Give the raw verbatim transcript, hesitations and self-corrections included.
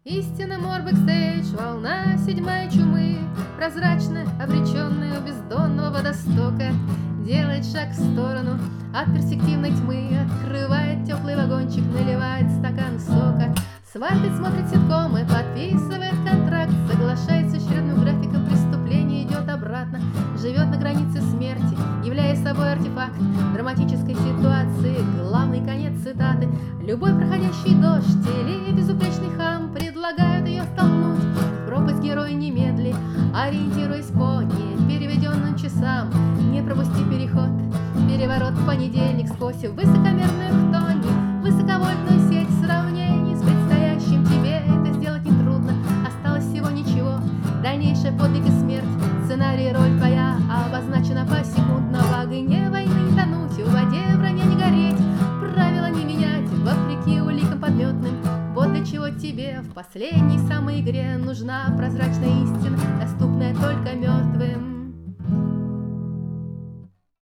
Истина Морбэкстейдж, волна седьмая чумы, прозрачно обреченная у бездонного водостока, делает шаг в сторону от перспективной тьмы, открывает теплый вагончик, наливает стакан сока, сватает, смотрит ситкомы, подписывает контракт, соглашается с очередным графиком преступления, идет обратно, живет на границе смерти, являя собой артефакт драматической ситуации. Главный конец цитаты: любой проходящий дождь или безупречный хам предлагают ее столкнуть в пропасть. Герой немедли, ориентируясь по непереведенным часам, не пропусти переход, переворот в понедельник сквозь высокомерную хтонь, высоковольтную сеть сравнений с предстоящим. Тебе это сделать нетрудно, осталось всего ничего, дальнейшая подвиг и смерть, сценарий, роль твоя обозначена посекундно. В огне войны не тонуть, в воде в броне не гореть, правила не менять, вопреки уликам подметным. Вот для чего тебе в последней самой игре нужна прозрачная истина,